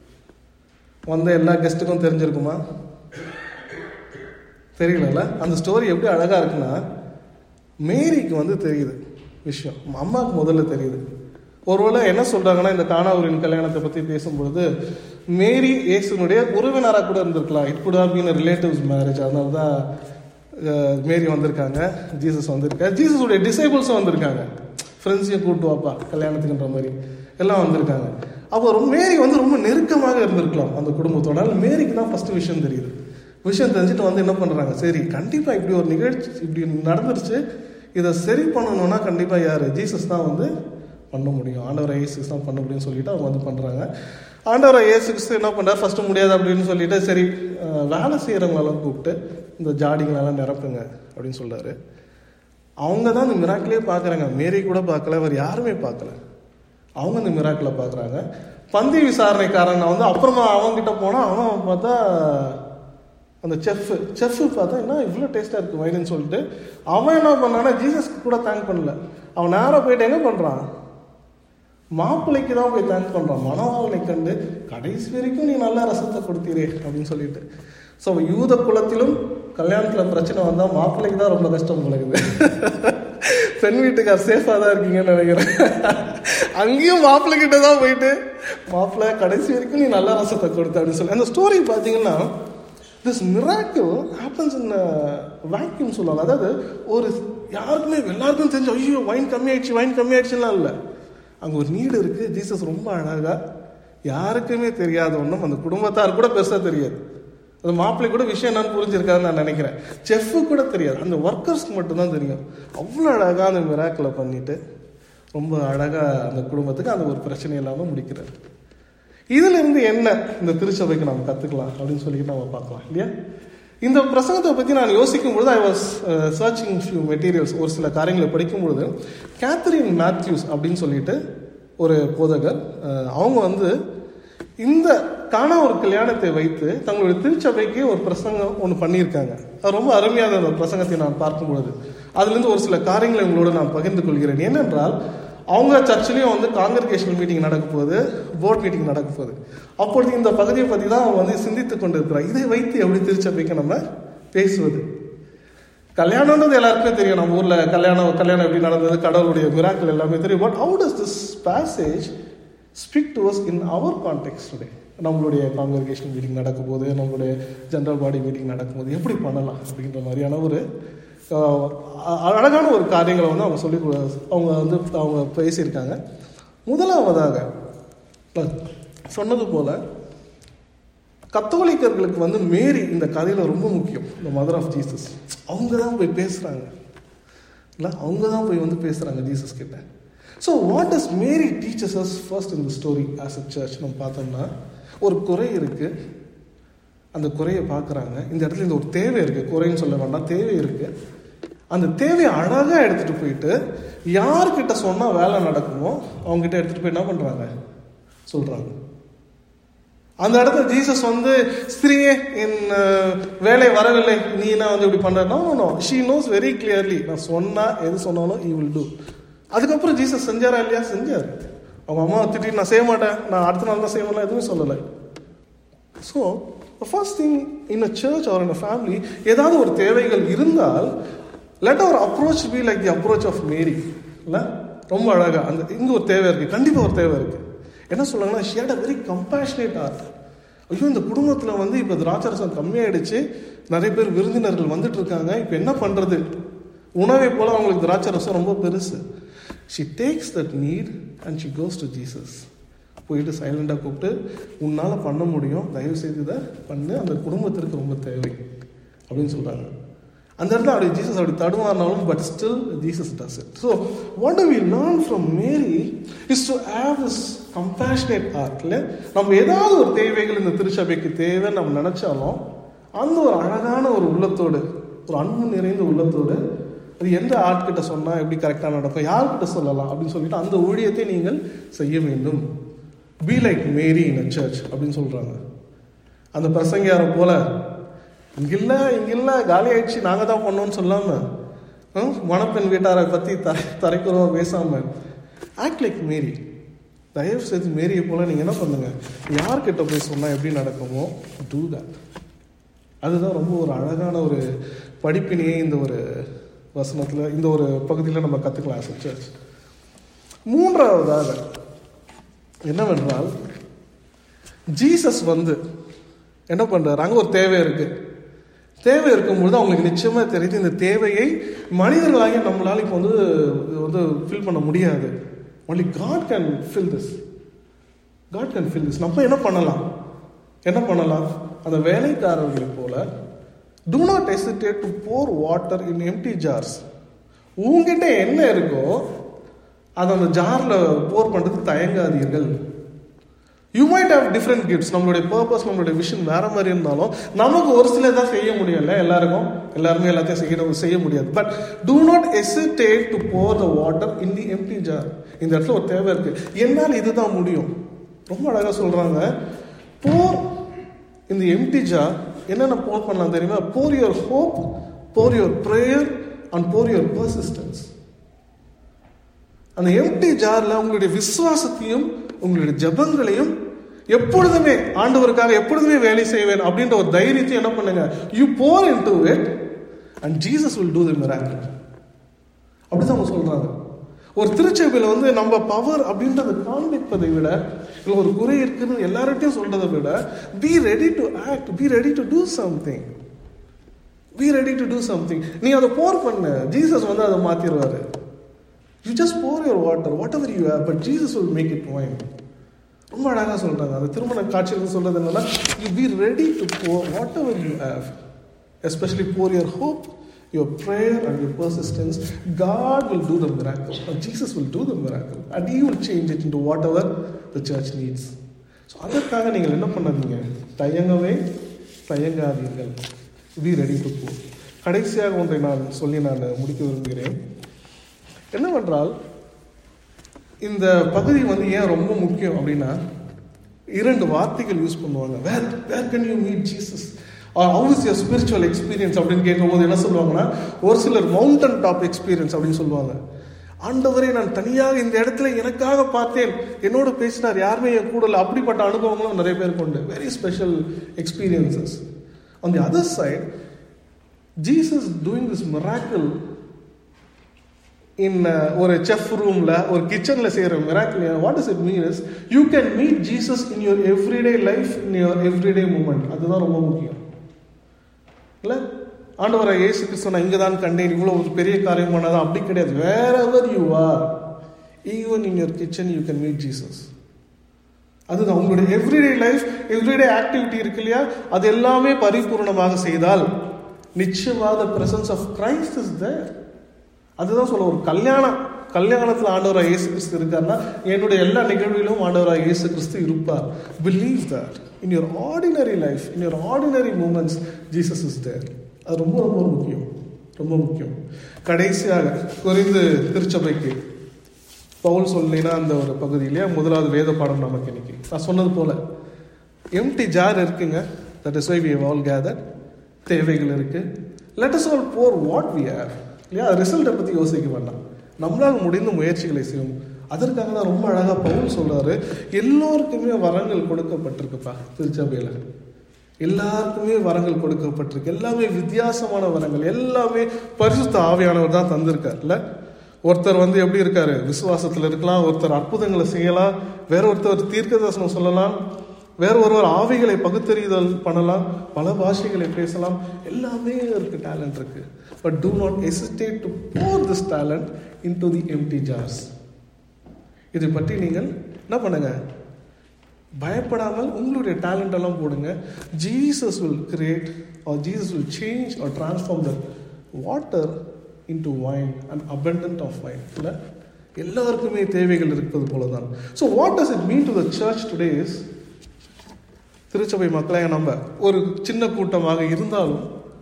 Speaker 1: வந்து எல்லா கெஸ்ட்டுக்கும் தெரிஞ்சிருக்குமா தெரியல. அந்த ஸ்டோரி எப்படி அழகா இருக்குன்னா, மேரிக்கு வந்து தெரியுது விஷயம், அம்மாவுக்கு முதல்ல தெரியுது. ஒருவேளை என்ன சொல்றாங்கன்னா, இந்த கானாவூரின் கல்யாணத்தை பத்தி பேசும்பொழுது மேரி இயேசுனுடைய உறவினராக கூட இருந்திருக்கலாம். It could have been a relatives marriage. அதனால தான் மேரி வந்திருக்காங்க, ஜீசஸ் வந்திருக்காரு, ஜீசஸுடைய டிசைபிள்ஸும் வந்திருக்காங்க, ஃப்ரெண்ட்ஸையும் கூப்பிட்டு வாப்பா கல்யாணத்துக்குன்ற மாதிரி எல்லாம் வந்திருக்காங்க. அப்போ மேரி வந்து ரொம்ப நெருக்கமாக இருந்திருக்கலாம் அந்த குடும்பத்தோட. மேரிக்கு தான் ஃபர்ஸ்ட் விஷயம் தெரியுது. விஷயம் தெரிஞ்சுட்டு வந்து என்ன பண்றாங்க, சரி கண்டிப்பா இப்படி ஒரு நிகழ்ச்சி இப்படி நடந்துருச்சு, இதை சரி பண்ணணும்னா கண்டிப்பா யாரு, ஜீசஸ் தான் வந்து பண்ண முடியும், ஆண்டவரை இயேசு தான் பண்ண முடியும்னு சொல்லிட்டு அவங்க வந்து பண்றாங்க. ஆண்டவரை இயேசு என்ன பண்றாரு, ஃபர்ஸ்ட் முடியாது அப்படின்னு சொல்லிட்டு சரி வேலை செய்யறவங்களெல்லாம் கூப்பிட்டு இந்த ஜாடிங்களெல்லாம் நிரப்புங்க அப்படின்னு சொல்றாரு. அவங்க தான் இந்த மிராக்கிலே பார்க்குறாங்க, மேரி கூட பார்க்கல, அவர் யாருமே பார்க்கல, அவங்க இந்த மிராக்கில பார்க்குறாங்க. பந்தி விசாரணைக்காரன் வந்து அப்புறமா அவங்ககிட்ட போனால் அவன் பார்த்தா அந்த செஃப் பார்த்தா என்ன இவ்வளோ டேஸ்டாக இருக்குது வைன்னு சொல்லிட்டு அவன் என்ன பண்ணான்னா ஜீசஸ்க்கு கூட தேங்க் பண்ணல, அவன் நேராக போயிட்டு என்ன பண்ணுறான், மாப்பிள்ளைக்கு தான் போய் தேங்க் பண்ணுறான். மணவாளனை கண்டு கடைசி வரைக்கும் நீ நல்ல ரசத்தை கொடுத்தீரே அப்படின்னு சொல்லிட்டு. ஸோ யூத குலத்திலும் கல்யாணத்தில் பிரச்சனை வந்தால் மாப்பிள்ளைக்கு தான் ரொம்ப கஷ்டம் போலக்குது. பெண் வீட்டுக்கார் சேஃபாக தான் இருக்கீங்கன்னு நினைக்கிறேன். அங்கேயும் மாப்பிள்ளை கிட்ட தான் போயிட்டு மாப்பிள்ளை கடைசி வரைக்கும் நீ நல்ல ரசத்தை கொடுத்த அப்படின்னு சொல்லி. அந்த ஸ்டோரி பார்த்தீங்கன்னா this miracle happens in vacuum சொல்லலாம். அதாவது ஒரு யாருக்குமே எல்லாருக்கும் தெரிஞ்சு ஐயோ வைன் கம்மியாயிடுச்சுலாம் இல்லை, அங்கே ஒரு நீடு இருக்குது. ஜீசஸ் ரொம்ப அழகாக யாருக்குமே தெரியாத ஒன்றும் அந்த குடும்பத்தார் கூட பெருசாக தெரியாது, அந்த மாப்பிள்ளை கூட விஷயம் என்னன்னு புரிஞ்சிருக்காருன்னு நான் நினைக்கிறேன், செஃப்பு கூட தெரியாது, அந்த ஒர்க்கர்ஸ்க்கு மட்டும்தான் தெரியும். அவ்வளோ அழகாக அந்த மிராக்கிளை பண்ணிட்டு ரொம்ப அழகாக அந்த குடும்பத்துக்கு அந்த ஒரு பிரச்சனை இல்லாமல் முடிக்கிறார். இதுல இருந்து என்ன இந்த திருச்சபைக்கு நம்ம கற்றுக்கலாம் அப்படின்னு சொல்லிட்டு நம்ம பார்க்கலாம் இல்லையா. இந்த பிரசங்கத்தை பற்றி நான் யோசிக்கும் பொழுது I was searching few materials, ஒரு சில காரியங்களை படிக்கும் பொழுது கேத்தரின் மேத்யூஸ் அப்படின்னு சொல்லிட்டு ஒரு போதகர். அவங்க வந்து இந்த காணா ஒரு கல்யாணத்தை வைத்து தங்களுடைய திருச்சபைக்கு ஒரு பிரசங்கம் ஒன்று பண்ணியிருக்காங்க. அது ரொம்ப அருமையான அந்த பிரசங்கத்தை நான் பார்க்கும்பொழுது அதுலேருந்து ஒரு சில காரியங்களை உங்களோட நான் பகிர்ந்து கொள்கிறேன். என்னென்றால், அவங்க சர்ச்சிலையும் வந்து காங்கிரிகேஷனல் மீட்டிங் நடக்க போகுது, போர்ட் மீட்டிங் நடக்க போகுது. அப்பொழுது இந்த பகுதியை பற்றி தான் அவங்க வந்து சிந்தித்து கொண்டு இருக்கிறாங்க. இதை வைத்து எப்படி திருச்சபைக்கு நம்ம பேசுவது? கல்யாணம்ன்றது எல்லாருக்குமே தெரியும். நம்ம ஊரில் கல்யாணம் எப்படி நடந்தது, கடவுளுடைய மிராக்கள் எல்லாமே தெரியும். But how does this passage speak to us in our context today? நம்மளுடைய காங்கிரிகேஷன் மீட்டிங் நடக்கும்போது, நம்மளுடைய ஜென்ரல் பாடி மீட்டிங் நடக்கும்போது எப்படி பண்ணலாம் அப்படின்ற மாதிரியான ஒரு அழகான ஒரு காரியங்களை வந்து அவங்க பேசியிருக்காங்க. முதலாவதாக சொன்னது போல கத்தோலிக்கர்களுக்கு வந்து மேரி இந்த கதையில் ரொம்ப முக்கியம். இந்த மதர் ஆஃப் ஜீசஸ் அவங்க தான் போய் பேசுகிறாங்க, இல்லை அவங்க தான் போய் வந்து பேசுகிறாங்க ஜீசஸ் கிட்ட. So what does Mary teaches us first in the story as a church? நம்ம பார்த்தோம்னா ஒரு குறை இருக்குது, அந்த குறையை பார்க்குறாங்க. இந்த இடத்துல இந்த ஒரு தேவை இருக்குது, குறைன்னு சொல்ல வேண்டாம், தேவை இருக்குது. அந்த தேவையை அழகாக எடுத்துகிட்டு போயிட்டு யார்கிட்ட சொன்னால் வேலை நடக்குமோ அவங்ககிட்ட எடுத்துகிட்டு போய் என்ன பண்ணுறாங்க, சொல்கிறாங்க. அந்த இடத்துல ஜீசஸ் வந்து ஸ்திரீயே என் வேலை வரவில்லை, நீ என்ன வந்து இப்படி பண்ணுற? No, she knows very clearly, நான் சொன்னால் எது சொன்னாலும் யூ வில் டூ. அதுக்கப்புறம் ஜீசஸ் செஞ்சாரா இல்லையா? செஞ்சார். அவங்க அம்மாவை திட்டிட்டு நான் செய்ய மாட்டேன், நான் அடுத்த நாள் தான் செய்யலாம், எதுவுமே சொல்லலை. So first thing in a church or in a family, ஏதாவது ஒரு தேவைகள் இருந்தால் let our approach be like the approach of Mary. இல்லை, ரொம்ப அழகாக அந்த இங்கே ஒரு தேவை இருக்குது, கண்டிப்பாக ஒரு தேவை இருக்குது. என்ன சொல்லுவாங்கன்னா, she had a very compassionate heart. ஐயோ, இந்த குடும்பத்தில் வந்து இப்போ திராட்சரசம் கம்மியாயிடுச்சு, நிறைய பேர் விருந்தினர்கள் வந்துட்டு இருக்காங்க, இப்போ என்ன பண்ணுறது? உணவை போல் அவங்களுக்கு திராட்சரசம் ரொம்ப பெருசு. She takes that need and she goes to Jesus. போயிட்டு சைலண்டாக கூப்பிட்டு, உன்னால் பண்ண முடியும், தயவு செய்து இதை பண்ணு, அந்த குடும்பத்திற்கு ரொம்ப தேவை அப்படின்னு சொல்கிறாங்க. அந்த இடத்துல அப்படி ஜீசஸ் அப்படி தடுமாறினாலும் but still Jesus does it. So what do we learn from Mary is to have this compassionate ஹார்ட்ல. நம்ம ஏதாவது ஒரு தேவைகள் இந்த திருச்சபைக்கு தேவைன்னு நம்ம நினைச்சாலும் அந்த ஒரு அழகான ஒரு உள்ளத்தோடு, ஒரு அன்பு நிறைந்த உள்ளத்தோடு, அது எந்த ஆட்கிட்ட சொன்னால் எப்படி கரெக்டாக நடக்கும், யார்கிட்ட சொல்லலாம் அப்படின்னு சொல்லிட்டு அந்த ஊழியத்தை நீங்கள் செய்ய வேண்டும். Be like Mary in a church அப்படின்னு சொல்கிறாங்க. அந்த பிரசங்கியாரை போல இங்கில்ல காலி ஆயிடுச்சு நாங்கள் தான் பண்ணோன்னு சொல்லாமல், மணப்பெண் வீட்டாரை பற்றி தரைக்குறவா பேசாமல், ஆக்ட் லைக் மேரி. தயவு செய்து மேரியை போல் நீங்கள் என்ன பண்ணுங்க, யார்கிட்ட போய் சொன்னால் எப்படி நடக்குமோ டூ தட். அதுதான் ரொம்ப ஒரு அழகான ஒரு படிப்பினையே இந்த ஒரு வசனத்தில், இந்த ஒரு பகுதியில் நம்ம கற்றுக்கலாம் ஆஸ் எ சர்ச். மூன்றாவதாக என்னவென்றால், ஜீசஸ் வந்து என்ன பண்ணுறாரு, அங்கே ஒரு தேவை இருக்குது. தேவை இருக்கும்பொழுது அவங்களுக்கு நிச்சயமாக தெரியுது இந்த தேவையை மனிதர்களாகி நம்மளால் இப்போ வந்து ஃபில் பண்ண முடியாது. Only God can fill this. God can fill this. நம்ம என்ன பண்ணலாம்? அந்த வேலைக்காரர்களை போல do not hesitate to pour water in empty jars. உங்ககிட்ட என்ன இருக்கோ அதை அந்த ஜாரில் போர் பண்ணுறதுக்கு தயங்காதீர்கள். You might have different gifts. நம்மளுடைய பர்பஸ், நம்மளுடைய விஷன் வேற மாதிரி இருந்தாலும் நமக்கு ஒரு சில தான் செய்ய முடியல. எல்லாருமே எல்லாத்தையும் செய்ய முடியாது. But do not hesitate to pour the water in the empty jar. இந்த இடத்துல ஒரு தேவை இருக்கு, என்னால் இதுதான் முடியும். ரொம்ப அழகாக சொல்றாங்க, போர் இன் தி எம்ப்டி ஜார். என்னென்ன போர் பண்ணலாம் தெரியுமா? Pour your hope, pour your prayer and pour your persistence. அந்த எம்ப்டி ஜார்ல உங்களுடைய விசுவாசத்தையும் உங்களுடைய ஜபங்களையும் எப்பொழுதுமே ஆண்டவருக்காக எப்பொழுதுமே வேலை செய்வேன் அப்படின்ற ஒரு தைரியத்தை என்ன பண்ணுங்க, you pour into it and Jesus will do the miracle. அப்படிதான் அவங்க சொல்றாங்க. ஒரு திருச்சபையில் வந்து நம்ம பவர் அப்படின்றத காண்பிப்பதை விட, இல்லை ஒரு குறை இருக்குன்னு எல்லார்ட்டையும் சொல்றதை விட, be ready to act, be ready to do something, be ready to do something. நீ அதை போர் பண்ண, ஜீசஸ் வந்து அதை மாத்திடுவாரு. You just pour your water, whatever you have, but Jesus will make it wine. ரொம்ப அழகாக சொல்றாங்க. அது திருமண காட்சியில் சொல்றது என்னன்னா, you be ready to pour whatever you have, especially pour your hope, your prayer and your persistence. God will do the miracle, or Jesus will do the miracle, and He will change it into whatever the church needs. So அதற்காக நீங்கள் என்ன பண்ணாதீங்க, தயங்காதீர்கள். be ready to pour. கடைசியாக ஒன்றை நான் சொல்லி முடிக்க விரும்புகிறேன். என்னவென்றால், இந்த பகுதி ஏன் ரொம்ப முக்கியம் அப்படின்னா, 2 வார்த்தைகள் யூஸ் பண்ணுவாங்க. Where can you meet Jesus, how is your spiritual experience அப்படின்னு கேட்கும்போது என்ன சொல்லுவாங்கன்னா, ஒரு சிலர் மவுண்டன் டாப் எக்ஸ்பீரியன்ஸ் அப்படின்னு சொல்லுவாங்க. ஆண்டவரே, நான் தனியாக இந்த இடத்துல எனக்காக பார்த்தேன், என்னோட பேசினார், யாருமே என் கூட இல்லை, அப்படிப்பட்ட அனுபவங்களும் நிறைய பேருக்கு உண்டு. Very special experiences. On the other side, Jesus doing this miracle in ஒரு செஃப் ரூம்ல, ஒரு கிச்சன்ல செய்யற miracle. What does it mean is you can meet Jesus in your everyday life, in your everyday moment. அதுதான் ரொம்ப முக்கியம் இல்ல. ஆண்டவராகிய இயேசு கிறிஸ்து நான் இங்கே தான் கண்டேன், இவ்வளோ ஒரு பெரிய காரியம் பண்ணாதான், அப்படி கிடையாது. wherever you are, even in your kitchen you can meet Jesus. அதுதான் உங்களுடைய எவ்ரிடே லைஃப், எவ்ரிடே ஆக்டிவிட்டி இருக்கு இல்லையா, அது எல்லாமே பரிபூர்ணமாக செய்தால் நிச்சயமாக presence of Christ is there. அதுதான் சொல்ல, ஒரு கல்யாணத்தில் ஆண்டவராகிய இயேசு கிறிஸ்து இருக்காருன்னா, என்னுடைய எல்லா நிகழ்விலும் ஆண்டவராகிய இயேசு கிறிஸ்து இருப்பார். Believe that in your ordinary life, in your ordinary moments, Jesus is there. அது ரொம்ப ரொம்ப முக்கியம், ரொம்ப முக்கியம். கடைசியாக கொரிந்து திருச்சபைக்கு பவுல் சொல்லினா அந்த ஒரு பகுதியிலே 1வது வேத பாடம் நமக்கு இன்னைக்கு நான் சொன்னது போல எம்டி ஜார் இருக்குங்க. That is why we have all gathered. தேவைகள் இருக்கு. let us all pour what we have. இல்லையா, ரிசல்ட்டை பற்றி யோசிக்க வேண்டாம், நம்மளால் முடிந்த முயற்சிகளை செய்யும். அதற்காக தான் ரொம்ப அழகா பவுல் சொல்றாரு, எல்லோருக்குமே வரங்கள் கொடுக்கப்பட்டிருக்குப்பா. திருச்சபையில எல்லாருக்குமே வரங்கள் கொடுக்கப்பட்டிருக்கு. எல்லாமே வித்தியாசமான வரங்கள், எல்லாமே பரிசுத்த ஆவியானவர் தான் தந்திருக்கார். இல்ல, ஒருத்தர் எப்படி இருக்காரு, விசுவாசத்துல இருக்கலாம், ஒருத்தர் அற்புதங்களை செய்யலாம், வேற ஒருத்தர் தீர்க்கதரிசனம் சொல்லலாம், வேற ஒருவர் ஆவிகளை பகுத்தறிதல் பண்ணலாம், பல பாஷைகளை பேசலாம், எல்லாமே இருக்கு, டேலண்ட் இருக்கு. But do not hesitate to pour this talent into the empty jars. இதை பற்றி நீங்கள் என்ன பண்ணுங்க, பயப்படாமல் உங்களுடைய டேலண்ட் எல்லாம் போடுங்க. Jesus will create or Jesus will change or transform the water into wine, an abundance of wine. இல்ல, எல்லாருக்குமே தேவைகள் இருப்பது போலதான். So what does it mean to the church today is, திருச்சபை மக்களை நம்ம ஒரு சின்ன கூட்டமாக இருந்தாலும்,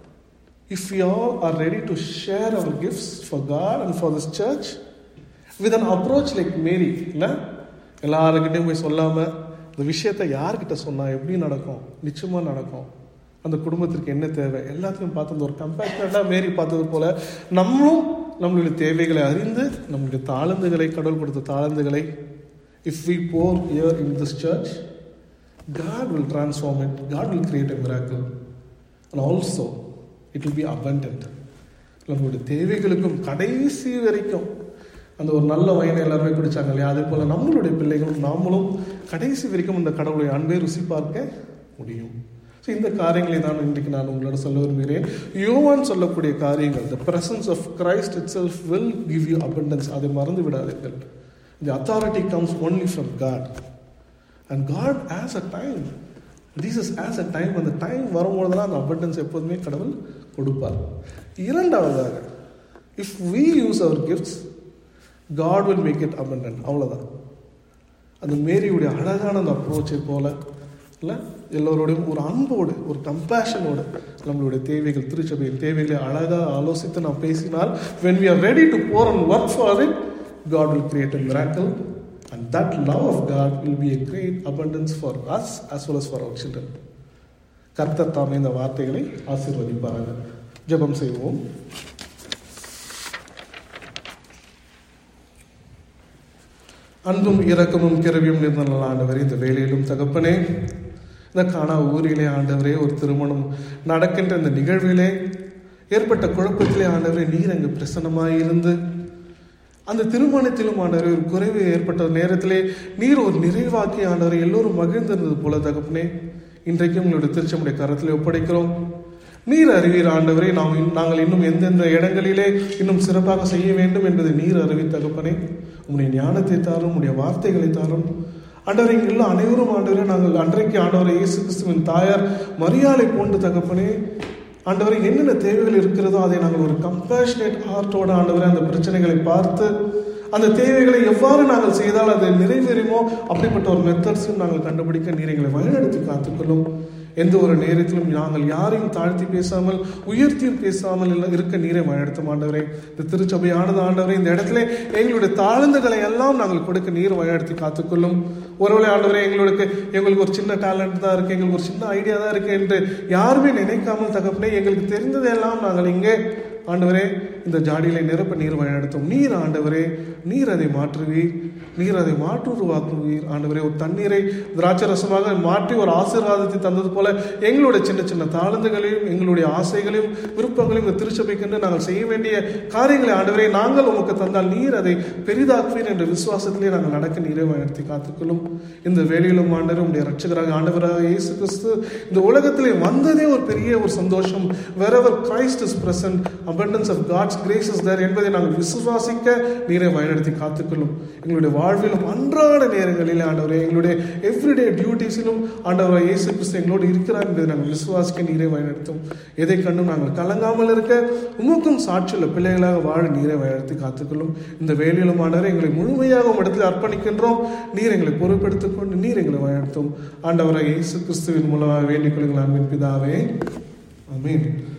Speaker 1: if we all are ready to share our gifts for God and for this church with an approach like Mary, இல்ல, எல்லாருக்கிட்டையும் போய் சொல்லாம இந்த விஷயத்தை யார்கிட்ட சொன்னா எப்படி நடக்கும், நிச்சயமா நடக்கும். அந்த குடும்பத்திற்கு என்ன தேவை எல்லாத்தையும் பார்த்து அந்த ஒரு கம்பேஷனட்டா மேரி பார்த்தது போல நம்மளும் நம்மளுடைய தேவைகளை அறிந்து நம்மளுடைய தாளந்துகளை, கடவுள் கொடுத்த தாளந்துகளை, if we pour here in this church, God will transform it. God will create a miracle, and also it will be abundant. நம்மளுடைய தேவைகளுக்கும் கடைசி வரைக்கும் அந்த ஒரு நல்ல வயனை எல்லாருமே குடிச்சாங்க இல்லையா, அதே போல நம்மளுடைய பிள்ளைகளும் நாமளும் கடைசி வரைக்கும் இந்த கடவுளுடைய அன்பை ருசி பார்க்க முடியும். ஸோ இந்த காரியங்களை தான் இன்றைக்கு நான் உங்களோட சொல்ல விரும்புகிறேன். யோவான் சொல்லக்கூடிய காரியங்கள், the presence of Christ itself will give you abundance. அதை மறந்து விடாதீர்கள். The authority comes only from God, and God has a time. Jesus has a time. அந்த டைம் வரும்போதுதான் அந்த abundance எப்போதுமே கடவுள் கொடுப்பார். இரண்டாவதாக, if we use our gifts, God will make it abundant. அவ்வளோதான். அந்த மேரியுடைய அழகான அந்த அப்ரோச்சை போல இல்லை, எல்லோரோடையும் ஒரு அன்போடு, ஒரு கம்பேஷனோடு நம்மளுடைய தேவைகள், திருச்சபையின் தேவைகளை அழகாக ஆலோசித்து நாம் பேசினால், when we are ready to pour and work for it, God will create a miracle, and that love of God will be a great abundance for us as well as for our children. கர்த்தர் தாமே இந்த வார்த்தைகளை ஆசீர்வதிப்பார்கள். ஜெபம் செய்வோம். அன்பும் இரக்கமும் கிருபையும் நிறைந்த ஆண்டவரே, இந்த வேலையிலும் தகப்பனே, இந்த காணா ஊரிலே ஆண்டவரே ஒரு திருமணம் நடக்கின்ற இந்த நிகழ்விலே ஏற்பட்ட குழப்பத்திலே ஆண்டவரே நீர் அங்கு பிரசன்னமாயிருந்து அந்த திருமணத்திலும் ஆண்டவரே ஒரு குறைவு ஏற்பட்ட நேரத்திலே நீர் ஒரு நிறைவாக்கி ஆண்டவரை எல்லோரும் மகிழ்ந்திருந்தது போல தகப்பனே, இன்றைக்கும் உங்களுடைய திருச்சமுடைய கரத்திலே ஒப்படைக்கிறோம். நீர் அறிவீர் ஆண்டவரே, நாங்கள் இன்னும் எந்தெந்த இடங்களிலே இன்னும் சிறப்பாக செய்ய வேண்டும் என்பதை நீர் அறிவி தகப்பனே. உங்களுடைய ஞானத்தை தாரும், உங்களுடைய வார்த்தைகளை தாரும் ஆண்டவரை. இங்குள்ள அனைவரும் ஆண்டவரே, நாங்கள் அன்றைக்கு ஆண்டவரை இயேசு கிறிஸ்துவின் தாயார் மரியாதை போன்று தகப்பனே ஆண்டவரை என்னென்ன தேவைகள் இருக்கிறதோ அதை நாங்கள் ஒரு கம்பேஷனேட் ஹார்ட்டோட ஆண்டவரை அந்த பிரச்சனைகளை பார்த்து அந்த தேவைகளை எவ்வாறு நாங்கள் செய்தால் அது நிறைவேறுமோ அப்படிப்பட்ட ஒரு மெத்தட்ஸையும் நாங்கள் கண்டுபிடிக்க நீர் எங்களை வழிநடத்தி காத்துக்கொள்ளும். எந்த ஒரு நேரத்திலும் நாங்கள் யாரையும் தாழ்த்தி பேசாமல் உயர்த்தியும் பேசாமல் இருக்க நீரை வழிநடத்தும் ஆண்டவரே. இந்த திருச்சபையானது ஆண்டவரே இந்த இடத்துல எங்களுடைய தாழ்ந்துகளை எல்லாம் நாங்கள் கொடுக்க நீர் வழிநடத்தி காத்துக்கொள்ளும். ஒருவேளை ஆண்டவரே எங்களுக்கு ஒரு சின்ன டேலண்ட் தான் இருக்கு, எங்களுக்கு ஒரு சின்ன ஐடியா தான் இருக்கு என்று யாருமே நினைக்காமல் தகப்பனே எங்களுக்கு தெரிந்ததெல்லாம் நாங்கள் இங்கே ஆண்டவரே இந்த ஜாடியிலே நிரப்ப நீர் வழிநடத்தும். நீர் ஆண்டவரே நீர் அதை மாற்றுவீர், நீர் அதை மாற்று உருவாக்குவீர் ஆண்டவரே. ஒரு தண்ணீரை திராட்சை ரசமாக மாற்றி ஒரு ஆசீர்வாதத்தை தந்தது போல எங்களுடைய சின்ன சின்ன தாழ்ந்துகளையும் எங்களுடைய ஆசைகளையும் விருப்பங்களையும் இந்த திருச்சபைக்கென்று நாங்கள் செய்ய வேண்டிய காரியங்களை ஆண்டவரே நாங்கள் உமக்கு தந்தால் நீர் அதை பெரிதாக்குவீர் என்ற விசுவாசத்திலே நாங்கள் நடக்க நீரை வழிநடத்தி காத்துக்கொள்ளும். இந்த வேலையிலும் ஆண்டவர் உடைய ரட்சகராக ஆண்டவராக இயேசு கிறிஸ்து இந்த உலகத்திலே வந்ததே ஒரு பெரிய ஒரு சந்தோஷம். wherever Christ is present, abundance of God's grace is there என்பதை நாங்கள் விசுவாசிக்க நீரை வழிநடத்தி காத்துக்கொள்ளும். எங்களுடைய வாழ்விலும் அன்றாட நேரங்களில் ஆண்டவரே எங்களுடைய எவ்ரிடே டியூட்டிஸிலும் ஆண்டவராக இயேசு கிறிஸ்து எங்களோடு இருக்கிறார் என்பதை நாங்கள் விசுவாசிக்க நீரை வழிநடத்தும். எதை கண்டும் நாங்கள் கலங்காமல் இருக்க உமக்கும் சாட்சியுள்ள பிள்ளைகளாக வாழ நீரை வழிநடத்தி காத்துக்கொள்ளும். இந்த வேலையிலும் ஆண்டவரை எங்களை முழுமையாக இடத்தில் அர்ப்பணிக்கின்றோம். நீர் எங்களை பொறுப்பெடுத்துக் கொண்டு நீர் எங்களை வழிநடத்தும். ஆண்டவராக இயேசு கிறிஸ்துவின் மூலமாக வேண்டிக் கொள்ளுங்கள் அன்பின் பிதாவே, ஆமென்.